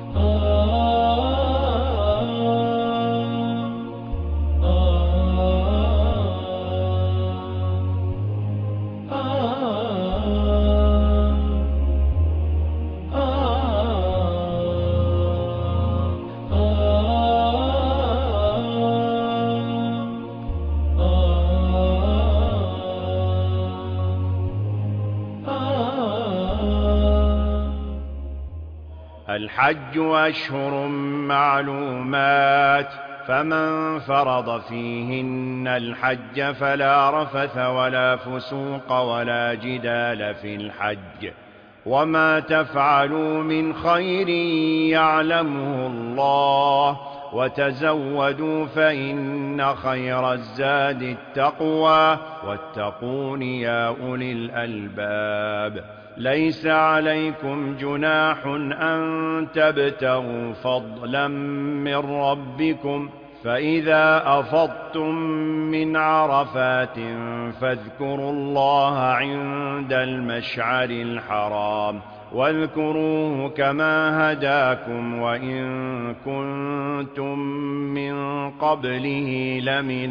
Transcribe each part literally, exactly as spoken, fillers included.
الحج أشهر معلومات، فمن فرض فيهن الحج فلا رفث ولا فسوق ولا جدال في الحج، وما تفعلوا من خير يعلمه الله، وتزودوا فإن خير الزاد التقوى، واتقون يا أولي الألباب. ليس عليكم جناح أن تبتغوا فضلا من ربكم، فإذا أفضتم من عرفات فاذكروا الله عند المشعر الحرام، واذكروه كما هداكم وإن كنتم من قبله لمن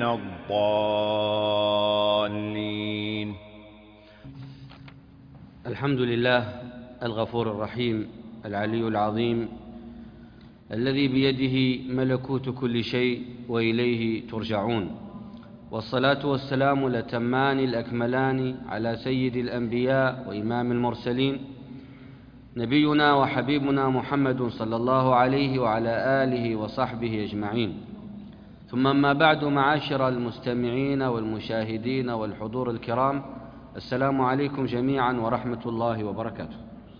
الضالين. الحمد لله الغفور الرحيم العلي العظيم، الذي بيده ملكوت كل شيء وإليه ترجعون، والصلاة والسلام الأتمان الأكملان على سيد الأنبياء وإمام المرسلين، نبينا وحبيبنا محمد صلى الله عليه وعلى آله وصحبه أجمعين. ثم ما بعد، معاشر المستمعين والمشاهدين والحضور الكرام، السلام عليكم جميعا ورحمة الله وبركاته.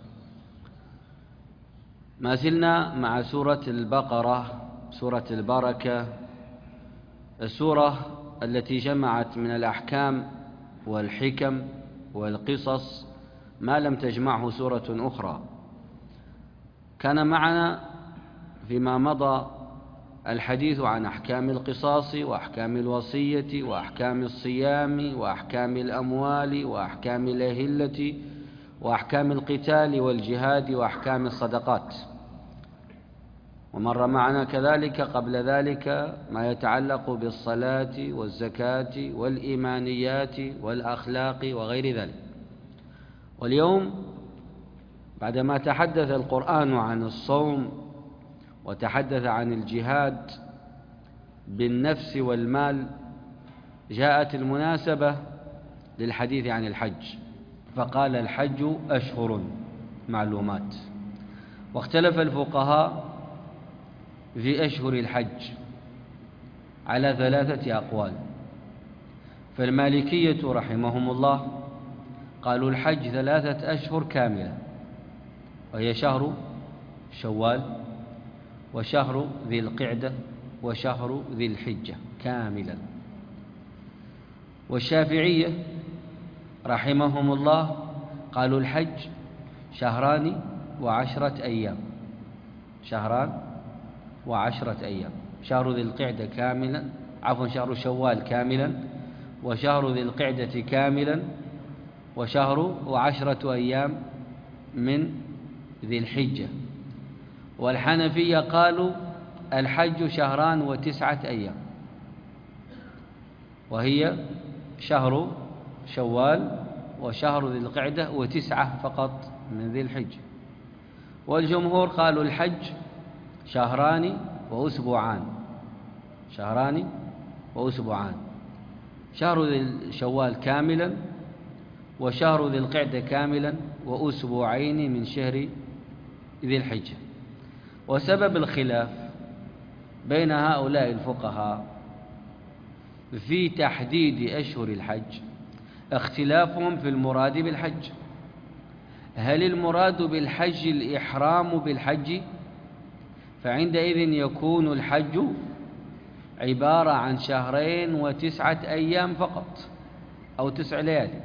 ما زلنا مع سورة البقرة، سورة البركة، السورة التي جمعت من الأحكام والحكم والقصص ما لم تجمعه سورة أخرى. كان معنا فيما مضى الحديث عن أحكام القصاص وأحكام الوصية وأحكام الصيام وأحكام الأموال وأحكام الأهلة وأحكام القتال والجهاد وأحكام الصدقات، ومر معنا كذلك قبل ذلك ما يتعلق بالصلاة والزكاة والإيمانيات والأخلاق وغير ذلك. واليوم بعدما تحدث القرآن عن الصوم وتحدث عن الجهاد بالنفس والمال، جاءت المناسبة للحديث عن الحج، فقال الحج أشهر معلومات. واختلف الفقهاء في أشهر الحج على ثلاثة أقوال. فالمالكية رحمهم الله قالوا الحج ثلاثة أشهر كاملة، وهي شهر شوال وشهر ذي القعدة وشهر ذي الحجة كاملا. والشافعية رحمهم الله قالوا الحج شهران وعشرة أيام، شهران وعشرة أيام، شهر ذي القعدة كاملا، عفوا شهر شوال كاملا، وشهر ذي القعدة كاملا، وشهر وعشرة أيام من ذي الحجة. والحنفية قالوا الحج شهران وتسعة أيام، وهي شهر شوال وشهر ذي القعدة وتسعة فقط من ذي الحجة. والجمهور قالوا الحج شهران وأسبوعان، شهران وأسبوعان، شهر ذي شوال كاملا وشهر ذي القعدة كاملا وأسبوعين من شهر ذي الحجة. وسبب الخلاف بين هؤلاء الفقهاء في تحديد أشهر الحج اختلافهم في المراد بالحج. هل المراد بالحج الإحرام بالحج؟ فعندئذ يكون الحج عبارة عن شهرين وتسعة أيام فقط أو تسع ليالي،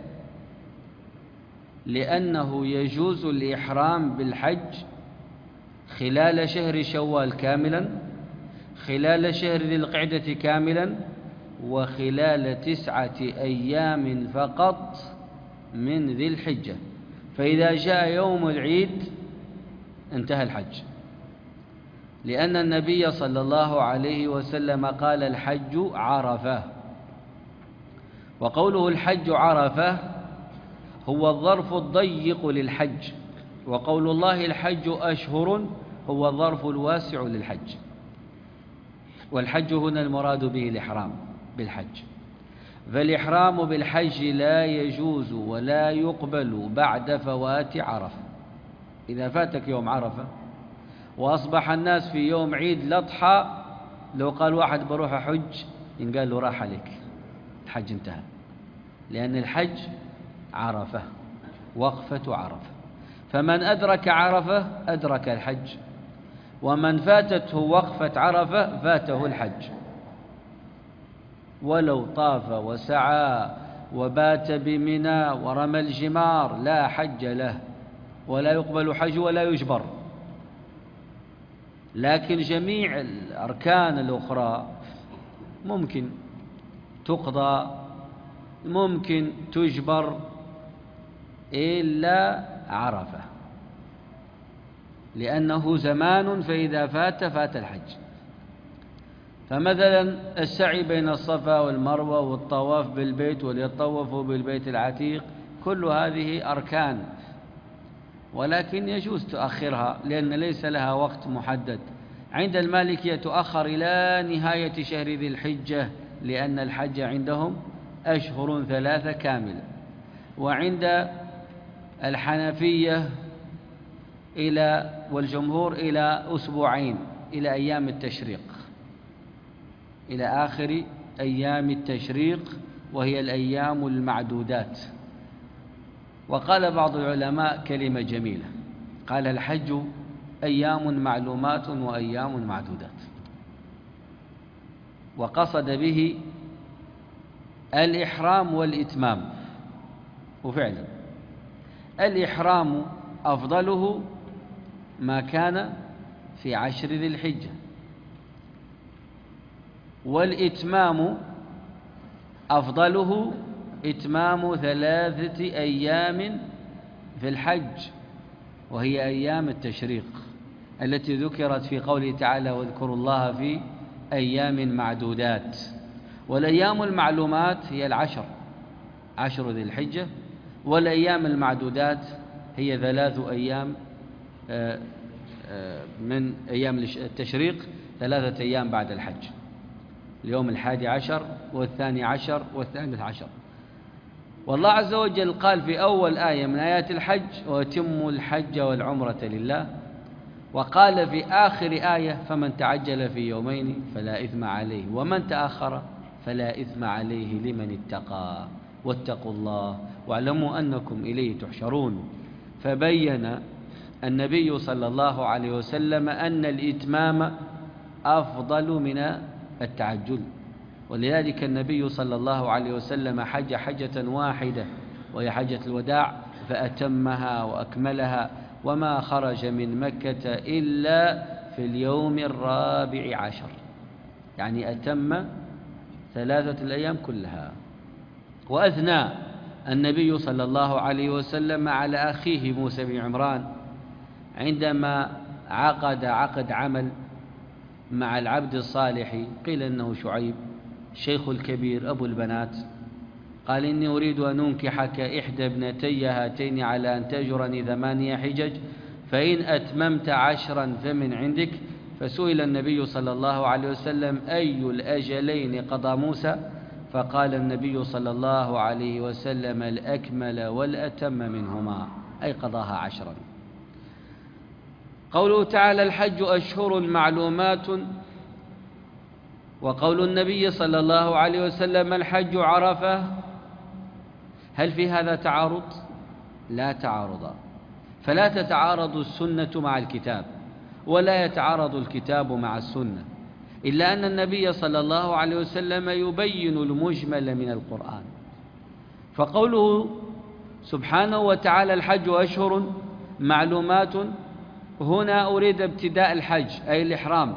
لأنه يجوز الإحرام بالحج خلال شهر شوال كاملا، خلال شهر ذي القعدة كاملا، وخلال تسعة أيام فقط من ذي الحجة. فإذا جاء يوم العيد انتهى الحج، لأن النبي صلى الله عليه وسلم قال الحج عرفة، وقوله الحج عرفة هو الظرف الضيق للحج، وقول الله الحج أشهر هو الظرف الواسع للحج، والحج هنا المراد به الإحرام بالحج. فالإحرام بالحج لا يجوز ولا يقبل بعد فوات عرفة. إذا فاتك يوم عرفة وأصبح الناس في يوم عيد الأضحى، لو قال واحد بروح أحج إن قال له راح عليك، الحج انتهى، لأن الحج عرفة، وقفة عرفة. فمن أدرك عرفة أدرك الحج، ومن فاتته وقفة عرفة فاته الحج، ولو طاف وسعى وبات بمنى ورمى الجمار لا حج له، ولا يقبل حج ولا يجبر. لكن جميع الأركان الأخرى ممكن تقضى، ممكن تجبر، إلا عرفة، لأنه زمان، فإذا فات فات الحج. فمثلا السعي بين الصفا والمروة والطواف بالبيت وليطوفوا بالبيت العتيق، كل هذه أركان، ولكن يجوز تؤخرها لأن ليس لها وقت محدد. عند المالكية تؤخر إلى نهاية شهر ذي الحجة، لأن الحج عندهم أشهر ثلاثة كاملة. وعند الحنفية إلى والجمهور إلى أسبوعين، إلى أيام التشريق، إلى آخر أيام التشريق، وهي الأيام المعدودات. وقال بعض العلماء كلمة جميلة، قال الحج أيام معلومات وأيام معدودات، وقصد به الإحرام والإتمام. وفعلا الإحرام أفضله ما كان في عشر ذي الحجة، والإتمام أفضله إتمام ثلاثة أيام في الحج، وهي أيام التشريق التي ذكرت في قوله تعالى واذكروا الله في أيام معدودات. والأيام المعلومات هي العشر، عشر ذي الحجة، والأيام المعدودات هي ثلاث أيام من أيام التشريق، ثلاثة أيام بعد الحج، اليوم الحادي عشر والثاني عشر والثالث عشر. والله عز وجل قال في أول آية من آيات الحج وأتموا الحج والعمرة لله، وقال في آخر آية فمن تعجل في يومين فلا إثم عليه ومن تأخر فلا إثم عليه لمن اتقى واتقوا الله واعلموا أنكم إليه تحشرون. فبين النبي صلى الله عليه وسلم أن الإتمام أفضل من التعجل، ولذلك النبي صلى الله عليه وسلم حج حجة واحدة وهي حجة الوداع فأتمها وأكملها، وما خرج من مكة إلا في اليوم الرابع عشر، يعني أتم ثلاثة الأيام كلها. وأثنى النبي صلى الله عليه وسلم على أخيه موسى بن عمران عندما عقد عقد عمل مع العبد الصالح، قيل إنه شعيب الشيخ الكبير أبو البنات، قال إني أريد أن أنكحك إحدى ابنتي هاتين على أن تجرني ثمانية حجج، فإن أتممت عشرا فمن عندك. فسئل النبي صلى الله عليه وسلم أي الأجلين قضى موسى؟ فقال النبي صلى الله عليه وسلم الأكمل والأتم منهما، أي قضاها عشرا. قوله تعالى الحج أشهر معلومات، وقول النبي صلى الله عليه وسلم الحج عرفة، هل في هذا تعارض؟ لا تعارض، فلا تتعارض السنة مع الكتاب ولا يتعارض الكتاب مع السنة، إلا أن النبي صلى الله عليه وسلم يبين المجمل من القرآن. فقوله سبحانه وتعالى الحج أشهر معلومات، هنا أريد ابتداء الحج أي الإحرام.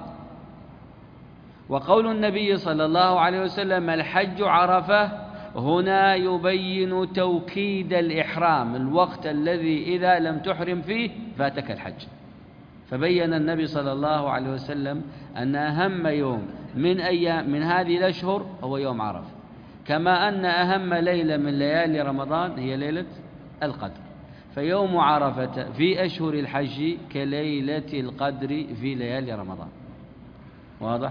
وقول النبي صلى الله عليه وسلم الحج عرفة، هنا يبين توكيد الإحرام، الوقت الذي إذا لم تحرم فيه فاتك الحج. فبين النبي صلى الله عليه وسلم أن أهم يوم من أيام من هذه الأشهر هو يوم عرفة، كما أن أهم ليلة من ليالي رمضان هي ليلة القدر. فيوم عرفة في أشهر الحج كليلة القدر في ليالي رمضان. واضح؟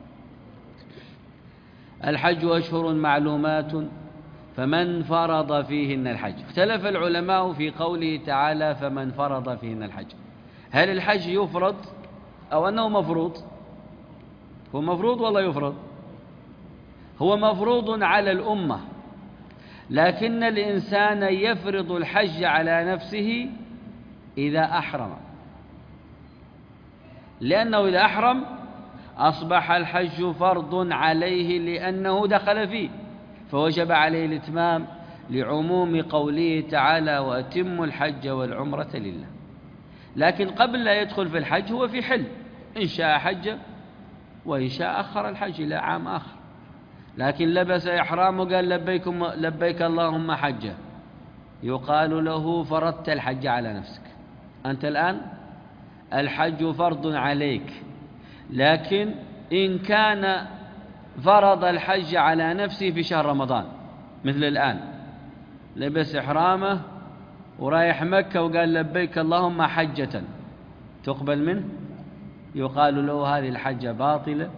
الحج أشهر معلومات فمن فرض فيهن الحج. اختلف العلماء في قوله تعالى فمن فرض فيهن الحج، هل الحج يفرض أو أنه مفروض؟ هو مفروض ولا يفرض؟ هو مفروض على الأمة، لكن الإنسان يفرض الحج على نفسه إذا أحرم، لأنه إذا أحرم أصبح الحج فرض عليه لأنه دخل فيه، فوجب عليه الإتمام لعموم قوله تعالى وأتموا الحج والعمرة لله. لكن قبل لا يدخل في الحج هو في حل، إن شاء حج وإن شاء أخر الحج إلى عام آخر، لكن لبس إحرامه قال لبيك, لبيك اللهم حجة، يقال له فرضت الحج على نفسك. أنت الآن الحج فرض عليك، لكن إن كان فرض الحج على نفسه في شهر رمضان مثل الآن لبس إحرامه ورايح مكة وقال لبيك اللهم حجة، تقبل منه؟ يقال له هذه الحجة باطلة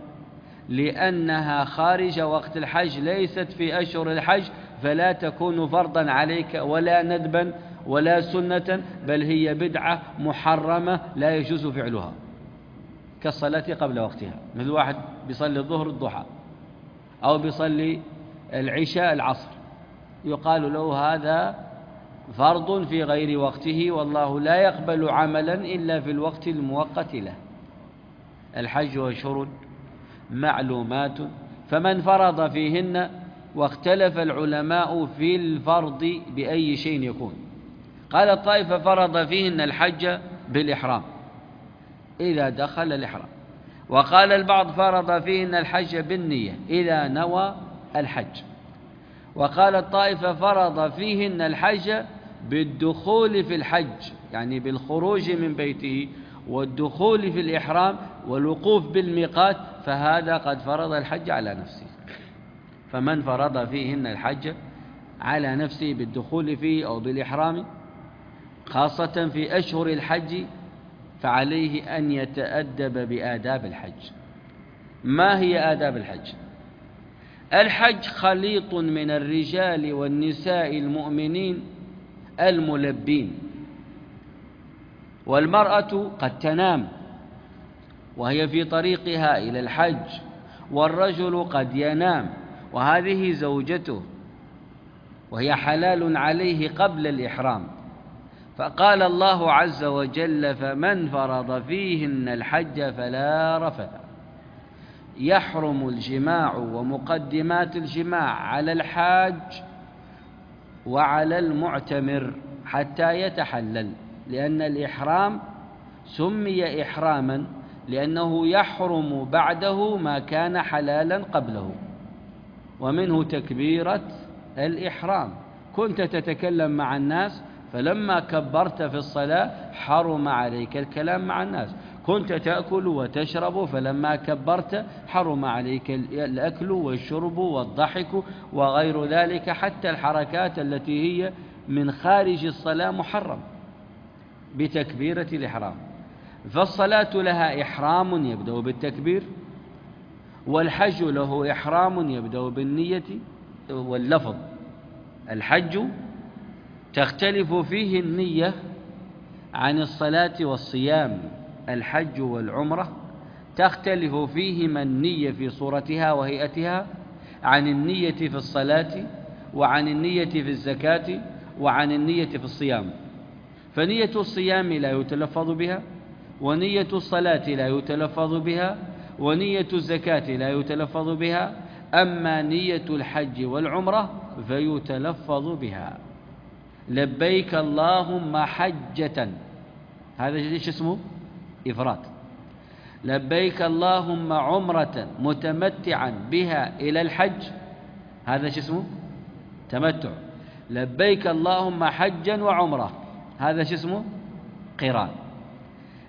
لأنها خارج وقت الحج، ليست في أشهر الحج، فلا تكون فرضا عليك ولا ندبا ولا سنة، بل هي بدعة محرمة لا يجوز فعلها، كالصلاة قبل وقتها، مثل واحد بيصلي الظهر الضحى أو بيصلي العشاء العصر، يقال له هذا فرض في غير وقته، والله لا يقبل عملا إلا في الوقت المؤقت له. الحج أشهر معلومات فمن فرض فيهن، واختلف العلماء في الفرض بأي شيء يكون. قال الطائفة فرض فيهن الحج بالإحرام إذا دخل الإحرام، وقال البعض فرض فيهن الحج بالنية إذا نوى الحج، وقال الطائفة فرض فيهن الحج بالدخول في الحج، يعني بالخروج من بيته والدخول في الإحرام والوقوف بالميقات، فهذا قد فرض الحج على نفسه. فمن فرض فيهن الحج على نفسه بالدخول فيه أو بالإحرام خاصة في أشهر الحج فعليه أن يتأدب بآداب الحج. ما هي آداب الحج؟ الحج خليط من الرجال والنساء المؤمنين الملبين، والمرأة قد تنام وهي في طريقها إلى الحج، والرجل قد ينام وهذه زوجته وهي حلال عليه قبل الإحرام. فقال الله عز وجل فمن فرض فيهن الحج فلا رفث. يحرم الجماع ومقدمات الجماع على الحاج وعلى المعتمر حتى يتحلل، لأن الإحرام سمي إحراما لأنه يحرم بعده ما كان حلالا قبله، ومنه تكبيرة الإحرام. كنت تتكلم مع الناس فلما كبرت في الصلاة حرم عليك الكلام مع الناس، كنت تأكل وتشرب فلما كبرت حرم عليك الأكل والشرب والضحك وغير ذلك، حتى الحركات التي هي من خارج الصلاة محرم بتكبيرة الإحرام. فالصلاة لها إحرام يبدأ بالتكبير، والحج له إحرام يبدأ بالنية واللفظ. الحج تختلف فيه النية عن الصلاة والصيام، الحج والعمرة تختلف فيهما النية في صورتها وهيئتها عن النية في الصلاة وعن النية في الزكاة وعن النية في الصيام. فنية الصيام لا يتلفظ بها، ونية الصلاة لا يتلفظ بها، ونية الزكاة لا يتلفظ بها، أما نية الحج والعمرة فيتلفظ بها. لبيك اللهم حجة، هذا ايش اسمه؟ إفراد. لبيك اللهم عمرة متمتعا بها إلى الحج، هذا ايش اسمه؟ تمتع. لبيك اللهم حجا وعمرة، هذا ايش اسمه؟ قران.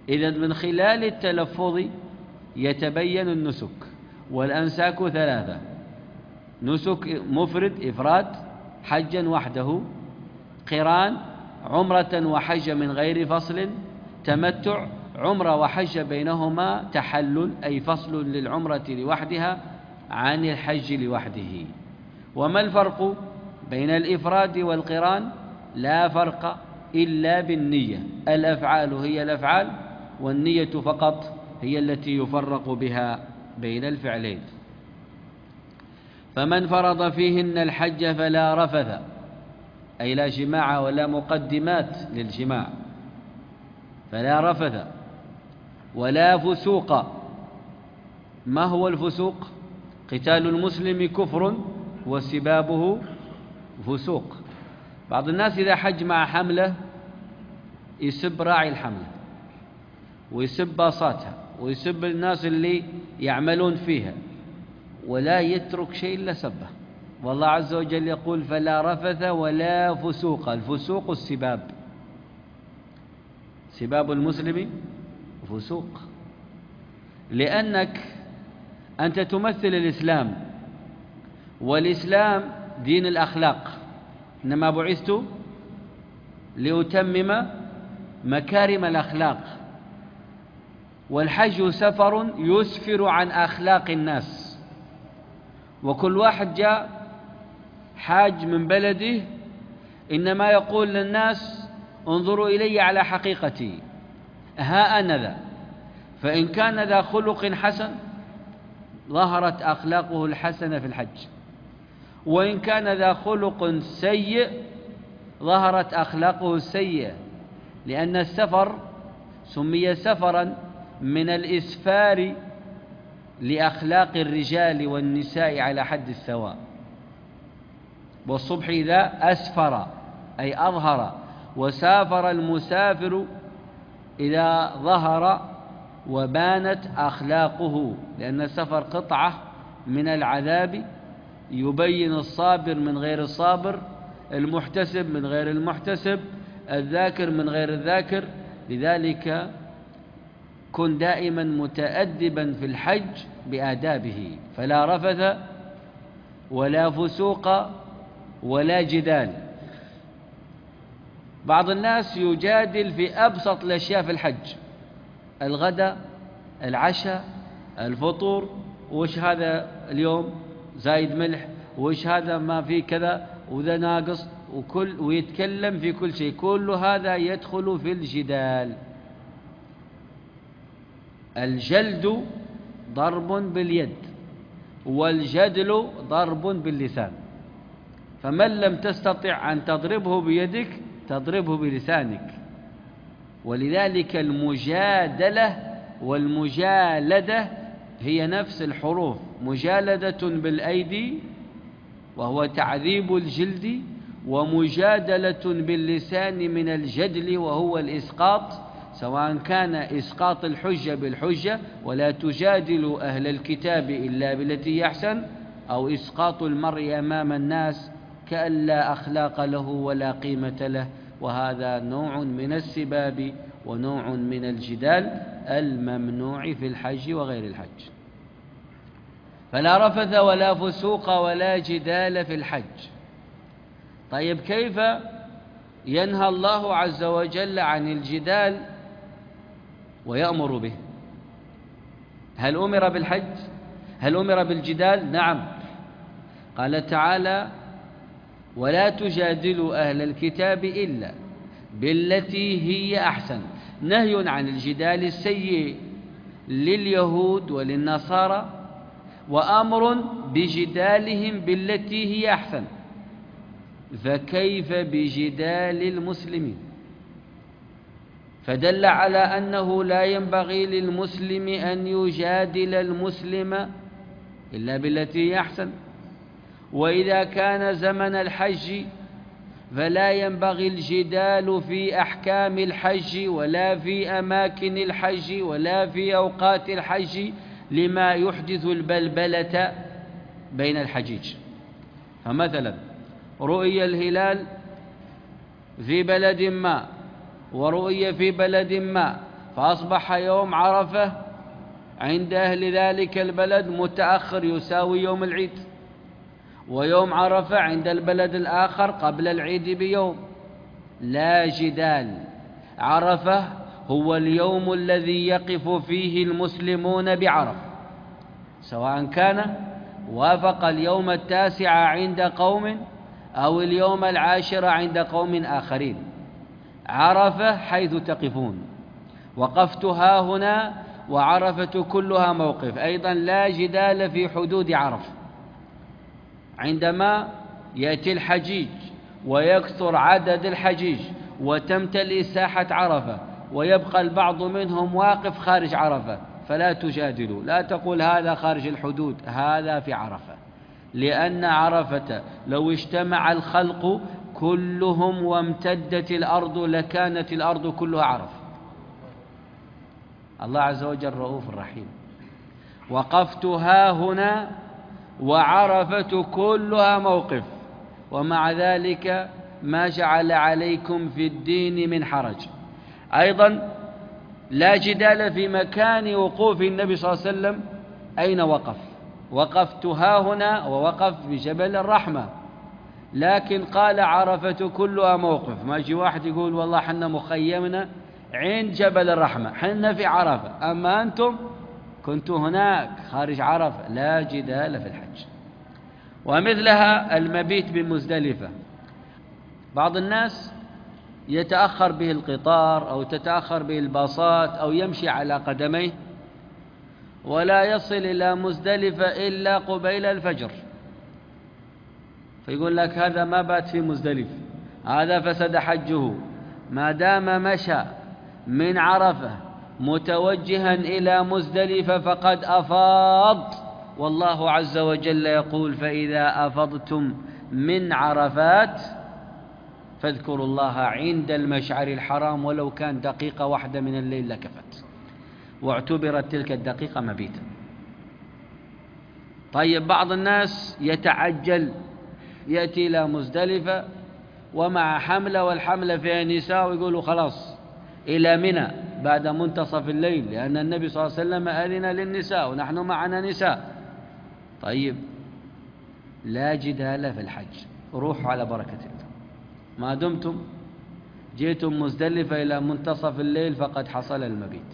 إذا من خلال التلفظ يتبين النسك، والأنساك ثلاثة: نسك مفرد إفراد حجا وحده، قران عمرة وحج من غير فصل، تمتع عمرة وحج بينهما تحلل أي فصل للعمرة لوحدها عن الحج لوحده. وما الفرق بين الإفراد والقران؟ لا فرق إلا بالنية، الأفعال هي الأفعال والنية فقط هي التي يفرق بها بين الفعلين. فمن فرض فيهن الحج فلا رفث، أي لا جماع ولا مقدمات للجماع، فلا رفث ولا فسوق. ما هو الفسوق؟ قتال المسلم كفر وسبابه فسوق. بعض الناس إذا حج مع حملة يسب راعي الحملة ويسب باصاتها ويسب الناس اللي يعملون فيها ولا يترك شيء إلا سبه. والله عز وجل يقول: فلا رفث ولا فسوق. الفسوق السباب، سباب المسلم فسوق، لأنك أنت تمثل الإسلام، والإسلام دين الأخلاق، إنما بعثت لأتمم مكارم الأخلاق، والحج سفر يسفر عن أخلاق الناس. وكل واحد جاء حاج من بلده إنما يقول للناس: انظروا إلي على حقيقتي، ها أنا ذا. فإن كان ذا خلق حسن ظهرت أخلاقه الحسنة في الحج، وإن كان ذا خلق سيء ظهرت أخلاقه السيئة، لأن السفر سمي سفرا من الإسفار لأخلاق الرجال والنساء على حد السواء. والصبح إذا أسفر أي أظهر، وسافر المسافر إذا ظهر وبانت أخلاقه، لأن السفر قطعة من العذاب يبين الصابر من غير الصابر، المحتسب من غير المحتسب، الذاكر من غير الذاكر. لذلك كن دائما متأدبا في الحج بآدابه. فلا رفث ولا فسوق ولا جدال. بعض الناس يجادل في أبسط الأشياء في الحج: الغداء، العشاء، الفطور، وش هذا اليوم زايد ملح، وش هذا ما في كذا، وذا ناقص، وكل ويتكلم في كل شيء. كل هذا يدخل في الجدال. الجلد ضرب باليد، والجدل ضرب باللسان. فمن لم تستطع أن تضربه بيدك تضربه بلسانك. ولذلك المجادلة والمجالدة هي نفس الحروف: مجالدة بالأيدي وهو تعذيب الجلد، ومجادلة باللسان من الجدل وهو الإسقاط، سواء كان إسقاط الحجة بالحجة: ولا تجادلوا أهل الكتاب إلا بالتي أحسن، أو إسقاط المرء أمام الناس كأن لا أخلاق له ولا قيمة له. وهذا نوع من السباب ونوع من الجدال الممنوع في الحج وغير الحج. فلا رفث ولا فسوق ولا جدال في الحج. طيب، كيف ينهى الله عز وجل عن الجدال ويأمر به؟ هل أمر بالحج؟ هل أمر بالجدال؟ نعم. قال تعالى: ولا تجادلوا أهل الكتاب إلا بالتي هي أحسن. نهي عن الجدال السيء لليهود وللنصارى، وأمر بجدالهم بالتي هي أحسن. فكيف بجدال المسلمين؟ فدل على أنه لا ينبغي للمسلم أن يجادل المسلم إلا بالتي هي أحسن. وإذا كان زمن الحج فلا ينبغي الجدال في أحكام الحج ولا في أماكن الحج ولا في أوقات الحج، لما يحدث البلبلة بين الحجيج. فمثلا رؤي الهلال في بلد ما ورؤي في بلد ما، فأصبح يوم عرفة عند أهل ذلك البلد متأخر يساوي يوم العيد، ويوم عرفة عند البلد الآخر قبل العيد بيوم. لا جدال، عرفة هو اليوم الذي يقف فيه المسلمون بعرفة، سواء كان وافق اليوم التاسع عند قوم أو اليوم العاشر عند قوم آخرين. عرفة حيث تقفون، وقفت ها هنا، وعرفة كلها موقف. أيضا لا جدال في حدود عرفة. عندما يأتي الحجيج ويكثر عدد الحجيج وتمتلئ ساحة عرفة ويبقى البعض منهم واقف خارج عرفة، فلا تجادلوا، لا تقول هذا خارج الحدود، هذا في عرفة، لأن عرفة لو اجتمع الخلق كلهم وامتدت الأرض لكانت الأرض كلها عرفة. الله عز وجل رؤوف رحيم. وقفت ها هنا وعرفة كلها موقف، ومع ذلك ما جعل عليكم في الدين من حرج. أيضا لا جدال في مكان وقوف النبي صلى الله عليه وسلم أين وقف. وقفت ها هنا ووقف بجبل الرحمة، لكن قال عرفة كلها موقف. ما يجي واحد يقول والله حنا مخيمنا عند جبل الرحمة، حنا في عرفة، أما أنتم كنتوا هناك خارج عرفة. لا جدال في الحج. ومثلها المبيت بمزدلفة. بعض الناس يتأخر به القطار أو تتأخر به الباصات أو يمشي على قدميه ولا يصل إلى مزدلفة إلا قبيل الفجر، فيقول لك هذا ما بات في مزدلفة، هذا فسد حجه. ما دام مشى من عرفة متوجها إلى مزدلفة فقد أفاض، والله عز وجل يقول فإذا أفضتم من عرفات فاذكروا الله عند المشعر الحرام ولو كان دقيقة واحدة من الليل لكفت، واعتبرت تلك الدقيقة مبيتا. طيب بعض الناس يتعجل يأتي إلى مزدلفة ومع حملة والحملة فيها نساء ويقولوا خلاص إلى منى بعد منتصف الليل، لأن النبي صلى الله عليه وسلم أذن للنساء ونحن معنا نساء. طيب لا جدال في الحج، روحوا على بركة الله. ما دمتم جئتم مزدلفة إلى منتصف الليل فقد حصل المبيت.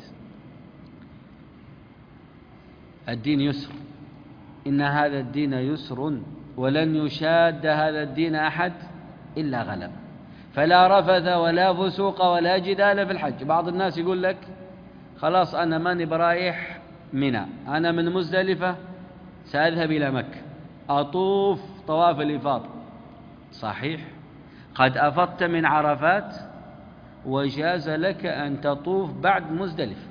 الدين يسر، إن هذا الدين يسر ولن يشاد هذا الدين أحد إلا غلب. فلا رفث ولا فسوق ولا جدال في الحج. بعض الناس يقول لك خلاص أنا ماني برايح منى، أنا من مزدلفة سأذهب إلى مكة أطوف طواف الإفاضة. صحيح، قد أفضت من عرفات وجاز لك أن تطوف بعد مزدلفة،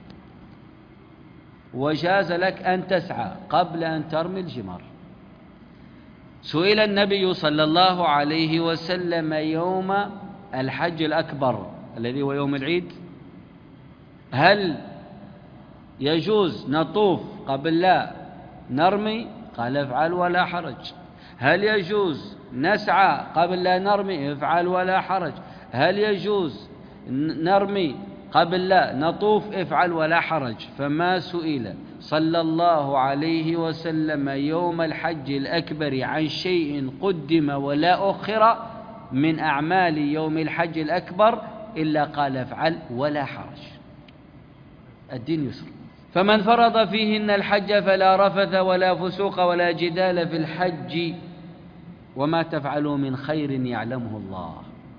وجاز لك أن تسعى قبل أن ترمي الجمار. سئل النبي صلى الله عليه وسلم يوم الحج الأكبر الذي هو يوم العيد هل يجوز نطوف قبل لا نرمي؟ قال افعل ولا حرج. هل يجوز نسعى قبل لا نرمي؟ افعل ولا حرج. هل يجوز نرمي قبل لا نطوف؟ افعل ولا حرج. فما سئل صلى الله عليه وسلم يوم الحج الأكبر عن شيء قدم ولا أخر من أعمال يوم الحج الأكبر إلا قال افعل ولا حرج. الدين يسر. فمن فرض فيهن الحج فلا رفث ولا فسوق ولا جدال في الحج وما تفعلوا من خير يعلمه الله.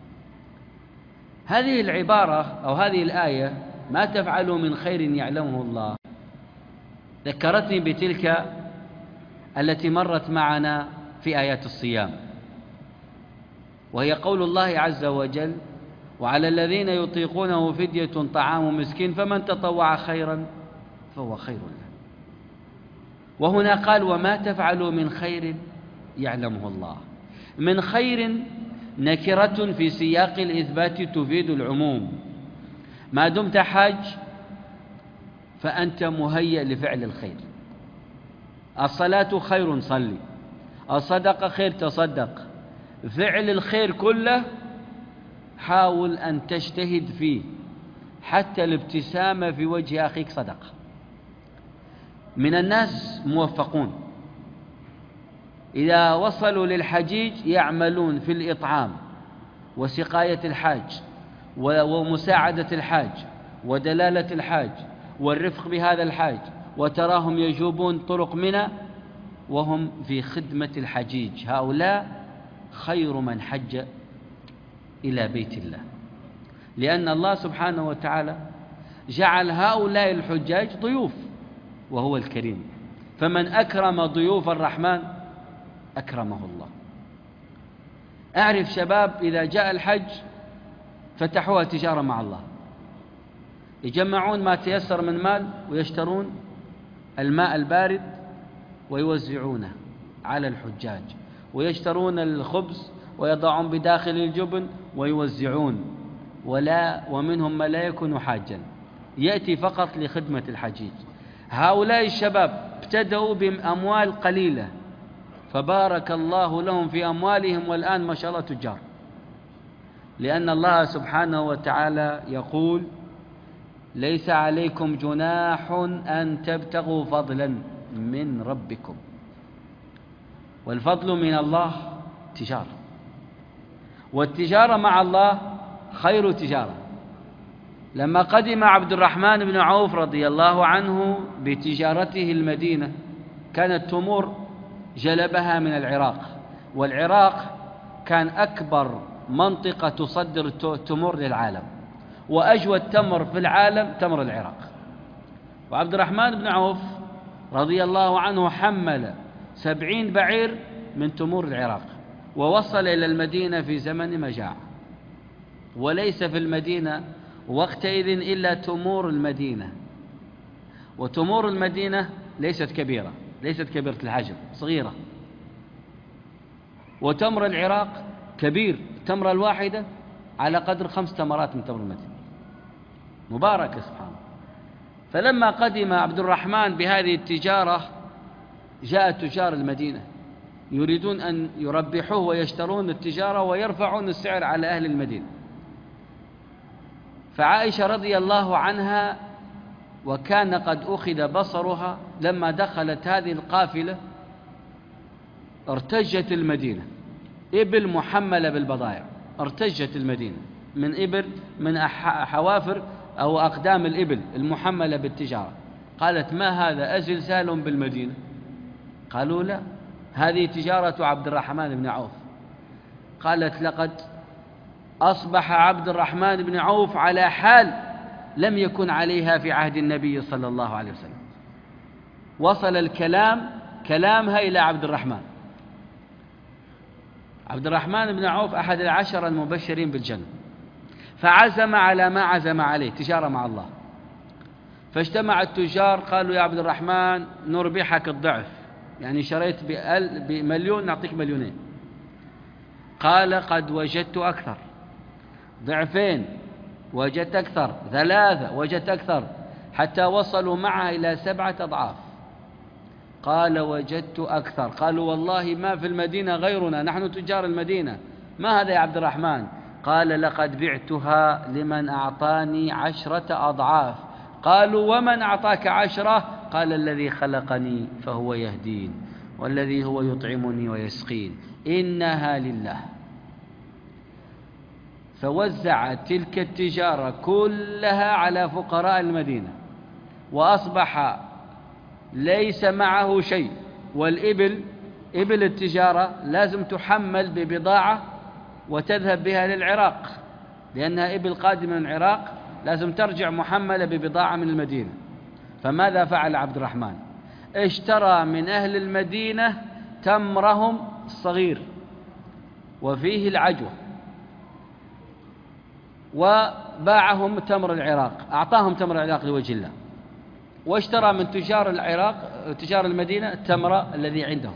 هذه العبارة أو هذه الآية ما تفعلوا من خير يعلمه الله ذكرتني بتلك التي مرت معنا في آيات الصيام، وهي قول الله عز وجل وعلى الذين يطيقونه فدية طعام مسكين فمن تطوع خيرا فهو خير له. وهنا قال وما تفعلوا من خير يعلمه الله. من خير نكرة في سياق الإثبات تفيد العموم. ما دمت حاج فأنت مهيأ لفعل الخير. الصلاة خير صلي، الصدقة خير تصدق. فعل الخير كله حاول أن تجتهد فيه حتى الابتسامة في وجه أخيك صدقة. من الناس موفقون إذا وصلوا للحجيج يعملون في الإطعام وسقاية الحاج ومساعدة الحاج ودلالة الحاج والرفق بهذا الحاج، وتراهم يجوبون طرق منى وهم في خدمة الحجيج. هؤلاء خير من حج إلى بيت الله، لأن الله سبحانه وتعالى جعل هؤلاء الحجاج ضيوف وهو الكريم، فمن أكرم ضيوف الرحمن أكرمه الله. أعرف شباب إذا جاء الحج فتحوها تجارة مع الله، يجمعون ما تيسر من مال ويشترون الماء البارد ويوزعونه على الحجاج، ويشترون الخبز ويضعون بداخل الجبن ويوزعون، ولا ومنهم من لا يكون حاجا يأتي فقط لخدمة الحجيج. هؤلاء الشباب ابتدأوا بأموال قليلة فبارك الله لهم في أموالهم، والآن ما شاء الله تجار، لأن الله سبحانه وتعالى يقول: ليس عليكم جناح أن تبتغوا فضلا من ربكم، والفضل من الله تجارة، والتجارة مع الله خير تجارة. لما قدم عبد الرحمن بن عوف رضي الله عنه بتجارته المدينة، كانت تمور جلبها من العراق، والعراق كان أكبر منطقة تصدر التمور للعالم، وأجود تمر في العالم تمر العراق. وعبد الرحمن بن عوف رضي الله عنه حمل سبعين بعير من تمور العراق ووصل إلى المدينة في زمن مجاعة، وليس في المدينة وقتئذ إلا تمور المدينة، وتمور المدينة ليست كبيرة، ليست كبيرة الحجم، صغيرة. وتمر العراق كبير، التمرة الواحدة على قدر خمس تمرات من تمر المدينة، مباركة سبحانه. فلما قدم عبد الرحمن بهذه التجارة جاء تجار المدينة يريدون أن يربحوه ويشترون التجارة ويرفعون السعر على أهل المدينة. فعائشة رضي الله عنها وكان قد أخذ بصرها لما دخلت هذه القافلة ارتجت المدينة، إبل محملة بالبضائع، ارتجت المدينة من إبل، من حوافر أو أقدام الإبل المحملة بالتجارة. قالت: ما هذا أزلزال بالمدينة؟ قالوا: لا، هذه تجارة عبد الرحمن بن عوف. قالت: لقد أصبح عبد الرحمن بن عوف على حال لم يكن عليها في عهد النبي صلى الله عليه وسلم. وصل الكلام كلامها إلى عبد الرحمن. عبد الرحمن بن عوف أحد العشر المبشرين بالجنة، فعزم على ما عزم عليه، تجارة مع الله. فاجتمع التجار قالوا: يا عبد الرحمن نربحك الضعف، يعني شريت بمليون نعطيك مليونين. قال: قد وجدت أكثر، ضعفين وجدت أكثر، ثلاثة وجدت أكثر، حتى وصلوا معها إلى سبعة أضعاف. قال: وجدت أكثر. قالوا: والله ما في المدينة غيرنا، نحن تجار المدينة، ما هذا يا عبد الرحمن؟ قال: لقد بعتها لمن أعطاني عشرة أضعاف. قالوا: ومن أعطاك عشرة؟ قال: الذي خلقني فهو يهدين، والذي هو يطعمني ويسقين، إنها لله. فوزع تلك التجارة كلها على فقراء المدينة، وأصبح ليس معه شيء. والإبل، إبل التجارة لازم تحمل ببضاعة وتذهب بها للعراق، لأنها إبل قادمة من العراق لازم ترجع محملة ببضاعة من المدينة. فماذا فعل عبد الرحمن؟ اشترى من أهل المدينة تمرهم الصغير وفيه العجوة، وباعهم تمر العراق، أعطاهم تمر العراق لوجه الله، واشترى من تجار العراق تجار المدينة التمر الذي عندهم،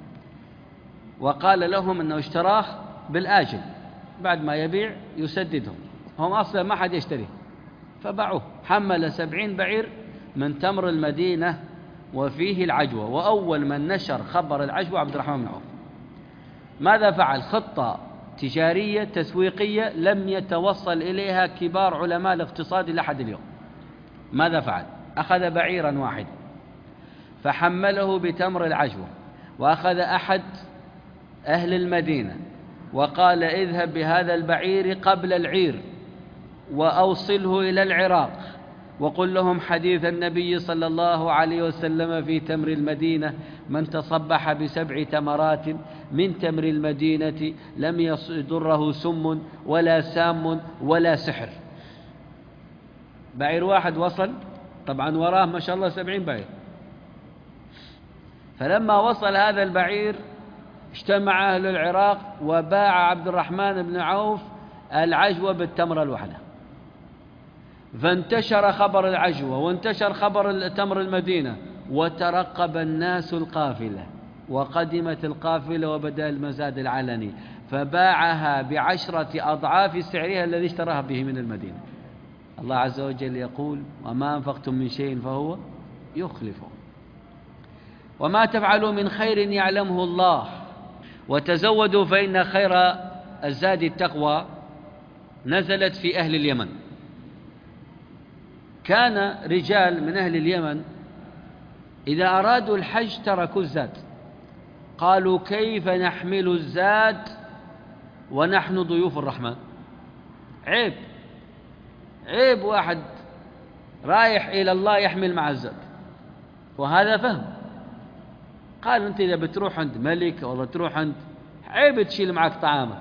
وقال لهم أنه اشتراه بالآجل، بعد ما يبيع يسددهم، هم أصلا ما حد يشتريه، فباعوه. حمل سبعين بعير من تمر المدينة وفيه العجوة، وأول من نشر خبر العجوة عبد الرحمن بن عوف. ماذا فعل؟ خطة تجارية تسويقية لم يتوصل إليها كبار علماء الاقتصاد لحد اليوم. ماذا فعل؟ أخذ بعيرا واحدا فحمله بتمر العجوة، وأخذ أحد أهل المدينة وقال اذهب بهذا البعير قبل العير وأوصله إلى العراق، وقل لهم حديث النبي صلى الله عليه وسلم في تمر المدينة: من تصبح بسبع تمرات من تمر المدينة لم يضره سم ولا سام ولا سحر. بعير واحد وصل، طبعا وراه ما شاء الله سبعين بعير. فلما وصل هذا البعير اجتمع أهل العراق وباع عبد الرحمن بن عوف العجوة بالتمر الوحدة، فانتشر خبر العجوة وانتشر خبر تمر المدينة، وترقب الناس القافلة، وقدمت القافلة وبدأ المزاد العلني، فباعها بعشرة أضعاف سعرها الذي اشتراها به من المدينة. الله عز وجل يقول: وما أنفقتم من شيء فهو يخلفه، وما تفعلوا من خير يعلمه الله، وتزودوا فإن خير الزاد التقوى. نزلت في أهل اليمن. كان رجال من أهل اليمن إذا أرادوا الحج تركوا الزاد، قالوا: كيف نحمل الزاد ونحن ضيوف الرحمن؟ عيب عيب واحد رايح إلى الله يحمل مع الزاد. وهذا فهم. قال: أنت إذا بتروح عند ملك ولا تروح عند عيب تشيل معك طعامك.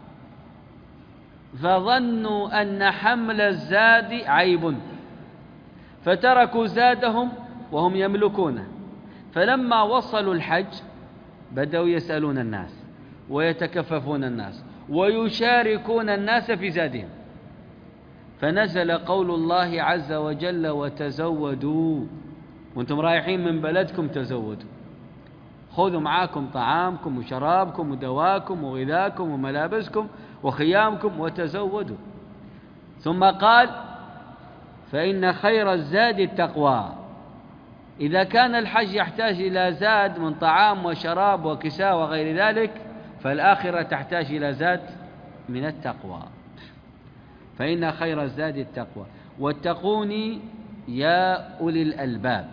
فظنوا أن حمل الزاد عيب، فتركوا زادهم وهم يملكونه. فلما وصلوا الحج بدأوا يسألون الناس ويتكففون الناس ويشاركون الناس في زادهم، فنزل قول الله عز وجل: وتزودوا. وانتم رايحين من بلدكم تزودوا، خذوا معاكم طعامكم وشرابكم ودواكم وغذاكم وملابسكم وخيامكم وتزودوا. ثم قال: فإن خير الزاد التقوى. إذا كان الحج يحتاج إلى زاد من طعام وشراب وكساء وغير ذلك، فالآخرة تحتاج إلى زاد من التقوى. فإن خير الزاد التقوى واتقوني يا أولي الألباب.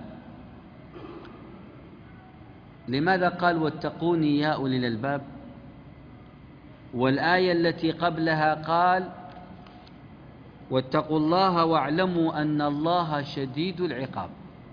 لماذا قال واتقوني يا أولي الألباب؟ والآية التي قبلها قال: واتقوا الله واعلموا أن الله شديد العقاب.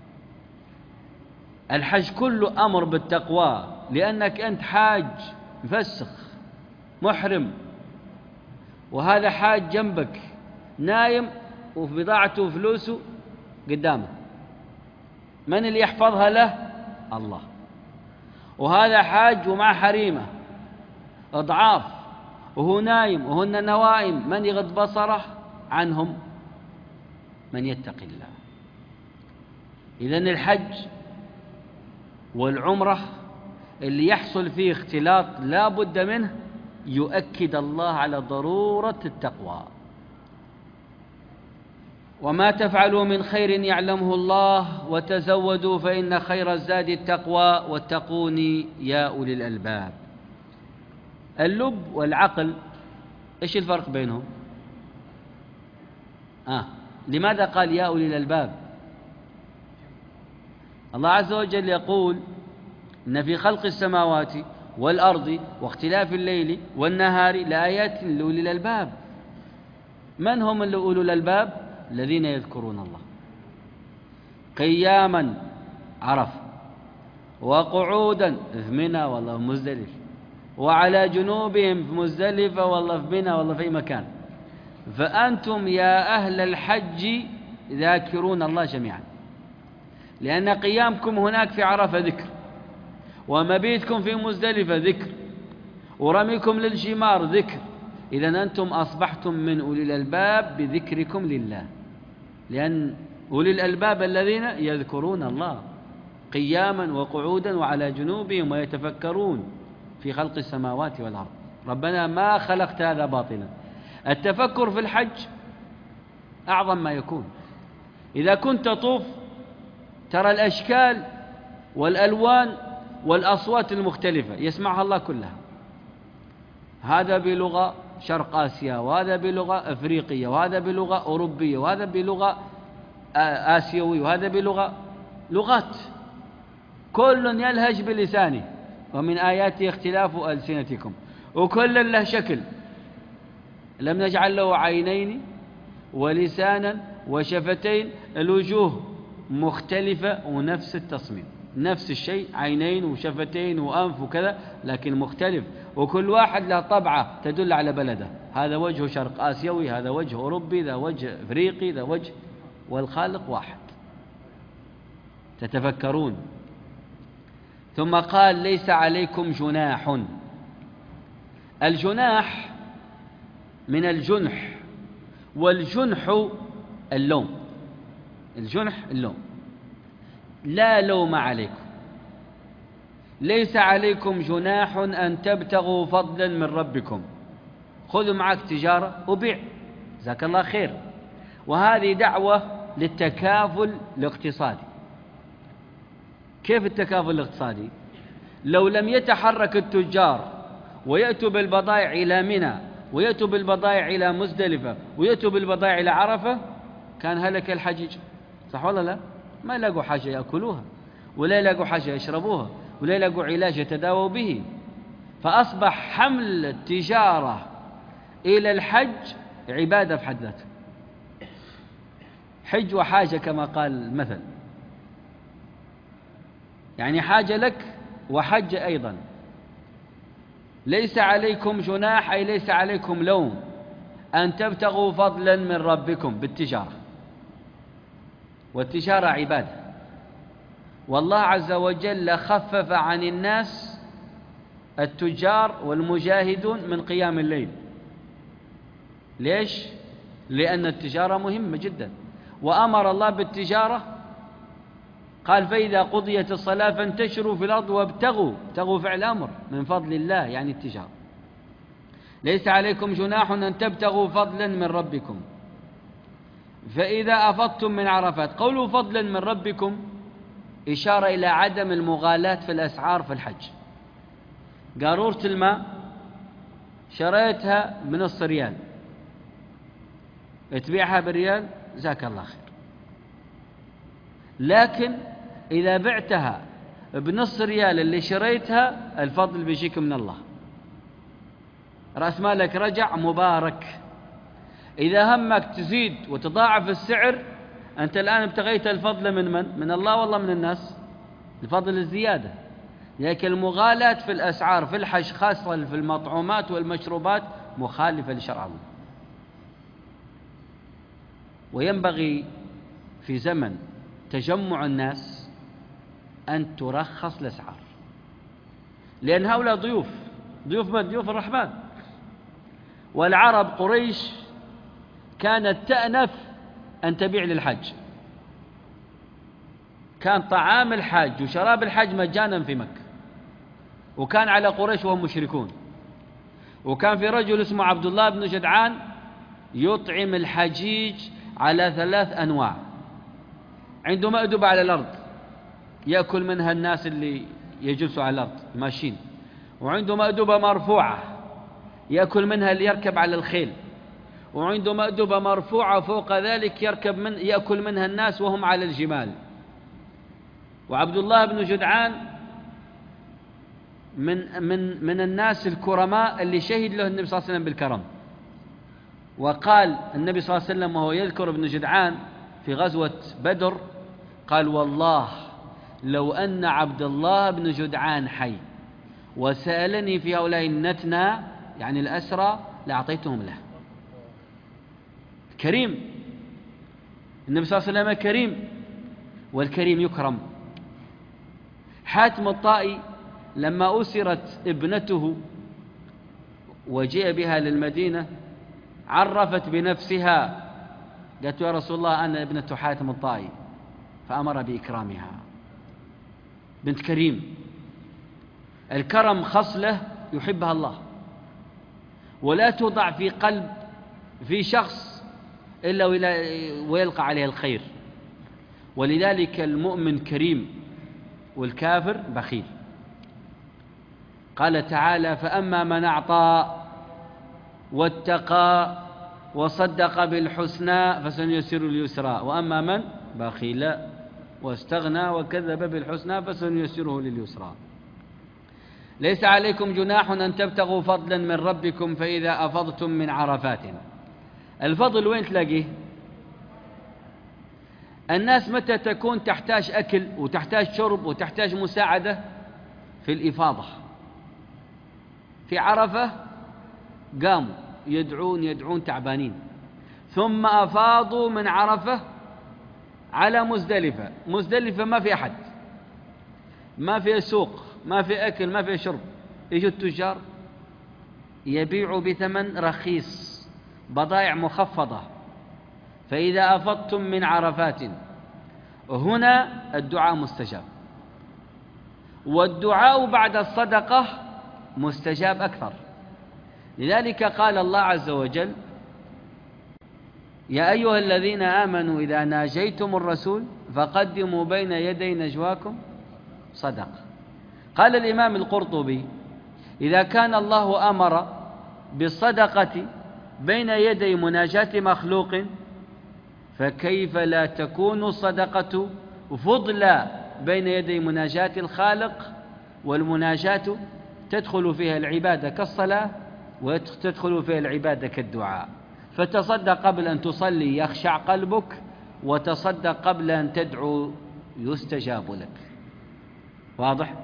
الحج كله أمر بالتقوى، لأنك أنت حاج مفسخ محرم، وهذا حاج جنبك نايم وفي بضاعته وفلوسه قدامه، من اللي يحفظها له؟ الله. وهذا حاج ومع حريمه أضعاف وهو نايم وهن نوائم، من يغض بصره عنهم؟ من يتقي الله. إذن الحج والعمرة اللي يحصل فيه اختلاط لا بد منه يؤكد الله على ضرورة التقوى. وما تفعلوا من خير يعلمه الله وتزودوا فإن خير الزاد التقوى واتقوني يا أولي الألباب. اللب والعقل إيش الفرق بينهم؟ آه. لماذا قال يا أولي الألباب؟ الله عز وجل يقول: إن في خلق السماوات والأرض واختلاف الليل والنهار لآيات لأولي الألباب. من هم أولو الألباب؟ الذين يذكرون الله قياما عرف، وقعودا في منى والله في مزدلفة، وعلى جنوبهم في مزدلفة والله في منى والله في مكان. فأنتم يا أهل الحج ذاكرون الله جميعا، لأن قيامكم هناك في عرفة ذكر، ومبيتكم في مزدلفة ذكر، ورميكم للجمار ذكر. إذن أنتم أصبحتم من أولي الألباب بذكركم لله، لأن أولي الألباب الذين يذكرون الله قياما وقعودا وعلى جنوبهم ويتفكرون في خلق السماوات والأرض. ربنا ما خلقت هذا باطلا. التفكر في الحج أعظم ما يكون. إذا كنت تطوف ترى الأشكال والألوان والأصوات المختلفة يسمعها الله كلها. هذا بلغة شرق آسيا، وهذا بلغة أفريقية، وهذا بلغة أوروبية، وهذا بلغة آسيوي، وهذا بلغة لغات، كل يلهج بلسانه، ومن آياته اختلاف ألسنتكم، وكل له شكل. لم نجعل له عينين ولسانا وشفتين، الوجوه مختلفة ونفس التصميم، نفس الشيء، عينين وشفتين وأنف وكذا، لكن مختلف، وكل واحد له طبعة تدل على بلده. هذا وجه شرق آسيوي، هذا وجه أوروبي، ذا وجه أفريقي، ذا وجه، والخالق واحد. تتفكرون. ثم قال ليس عليكم جناح. الجناح من الجنح، والجنح اللوم، الجنح اللوم. لا لوم عليكم، ليس عليكم جناح أن تبتغوا فضلا من ربكم. خذوا معك تجارة وبيع، جزاك الله خير. وهذه دعوة للتكافل الاقتصادي. كيف التكافل الاقتصادي؟ لو لم يتحرك التجار ويأتوا بالبضائع إلى منى، ويأتوا بالبضائع إلى مزدلفة، ويأتوا بالبضائع إلى عرفة، كان هلك الحجيج، صح ولا لا؟ ما يلاقوا حاجة يأكلوها، ولا يلاقوا حاجة يشربوها، ولا يلاقوا علاج يتداووا به. فأصبح حمل التجارة إلى الحج عبادة في حد ذاتها، حج وحاجة كما قال المثل، يعني حاجة لك وحج أيضا. ليس عليكم جناح أي ليس عليكم لوم أن تبتغوا فضلا من ربكم بالتجارة، والتجارة عبادة. والله عز وجل خفف عن الناس التجار والمجاهدون من قيام الليل. ليش؟ لأن التجارة مهمة جدا، وأمر الله بالتجارة، قال فإذا قضيت الصلاة فانتشروا في الأرض وابتغوا، ابتغوا فعل أمر من فضل الله، يعني التجارة. ليس عليكم جناح أن تبتغوا فضلا من ربكم فإذا أفضتم من عرفات. قولوا فضلا من ربكم إشارة إلى عدم المغالاة في الأسعار في الحج. قارورة الماء شريتها بنص ريال، تبيعها بريال، جزاك الله خير. لكن إذا بعتها بنص ريال اللي شريتها، الفضل بيجيك من الله، رأس مالك رجع مبارك. إذا همك تزيد وتضاعف السعر، أنت الآن ابتغيت الفضل من من؟ من الله والله من الناس، الفضل الزيادة. لكن المغالاة في الأسعار في الحج، خاصة في المطعومات والمشروبات، مخالفة لشرع الله. وينبغي في زمن تجمع الناس أن ترخص الأسعار، لأن هؤلاء ضيوف، ضيوف من؟ ضيوف الرحمن. والعرب قريش كانت تأنف أن تبيع للحج، كان طعام الحج وشراب الحج مجانا في مكة، وكان على قريش وهم مشركون. وكان في رجل اسمه عبد الله بن جدعان يطعم الحجيج على ثلاث أنواع. عنده مأدبة على الأرض يأكل منها الناس اللي يجلسوا على الأرض ماشيين، وعنده مأدبة مرفوعة يأكل منها اللي يركب على الخيل، وعنده مأدبة مرفوعة فوق ذلك يركب من يأكل منها الناس وهم على الجمال. وعبد الله بن جدعان من من من الناس الكرماء اللي شهد له النبي صلى الله عليه وسلم بالكرم. وقال النبي صلى الله عليه وسلم وهو يذكر ابن جدعان في غزوة بدر، قال والله لو أن عبد الله بن جدعان حي وسألني في هؤلاء النتنى، يعني الأسرى، لأعطيتهم له. كريم، النبي صلى الله عليه وسلم كريم، والكريم يكرم. حاتم الطائي لما أسرت ابنته وجاء بها للمدينة عرفت بنفسها، قالت يا رسول الله أنا ابنة حاتم الطائي، فأمر بإكرامها. بنت كريم. الكرم خصلة يحبها الله، ولا توضع في قلب في شخص إلا ويلقى عليه الخير. ولذلك المؤمن كريم والكافر بخيل. قال تعالى فأما من أعطى واتقى وصدق بالحسنى فسنيسر اليسرى، وأما من بخل واستغنى وكذب بالحسنى فسنيسره لليسرى. ليس عليكم جناح أن تبتغوا فضلا من ربكم فإذا أفضتم من عرفات. الفضل وين تلاقيه؟ الناس متى تكون تحتاج أكل وتحتاج شرب وتحتاج مساعدة؟ في الإفاضة. في عرفة قاموا يدعون يدعون تعبانين، ثم أفاضوا من عرفة على مزدلفة. مزدلفة ما في أحد، ما في سوق، ما في أكل، ما في شرب. يجوا التجار يبيعوا بثمن رخيص بضائع مخفضة. فإذا أفضتم من عرفات، هنا الدعاء مستجاب، والدعاء بعد الصدقة مستجاب أكثر. لذلك قال الله عز وجل: يا أيها الذين آمنوا إذا ناجيتم الرسول فقدموا بين يدي نجواكم صدقة. قال الإمام القرطبي: إذا كان الله أمر بالصدقة بين يدي مناجاة مخلوق، فكيف لا تكون الصدقة فضلا بين يدي مناجاة الخالق؟ والمناجاة تدخل فيها العبادة كالصلاة، وتدخل فيها العبادة كالدعاء. فتصدق قبل أن تصلي يخشع قلبك، وتصدق قبل أن تدعو يستجاب لك. واضح؟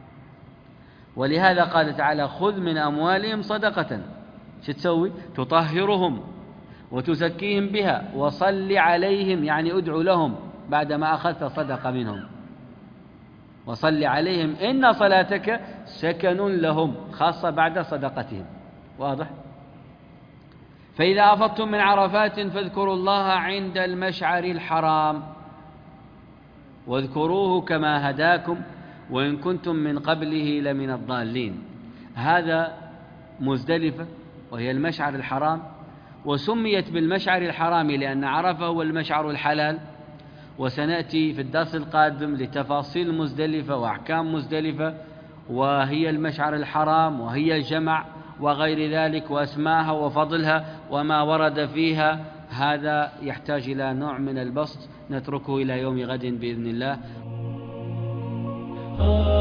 ولهذا قال تعالى: خذ من أموالهم صدقة. شو تسوي؟ تطهرهم وتزكيهم بها وصل عليهم، يعني ادعو لهم بعدما أخذت صدقة منهم. وصل عليهم إن صلاتك سكن لهم، خاصة بعد صدقتهم. واضح؟ فإذا أفضتم من عرفات فاذكروا الله عند المشعر الحرام واذكروه كما هداكم وإن كنتم من قبله لمن الضالين. هذا مزدلفة وهي المشعر الحرام، وسميت بالمشعر الحرام لأن عرفة هو المشعر الحلال. وسنأتي في الدرس القادم لتفاصيل مزدلفة وأحكام مزدلفة، وهي المشعر الحرام وهي الجمع وغير ذلك، وأسماها وفضلها وما ورد فيها. هذا يحتاج إلى نوع من البسط، نتركه إلى يوم غد بإذن الله.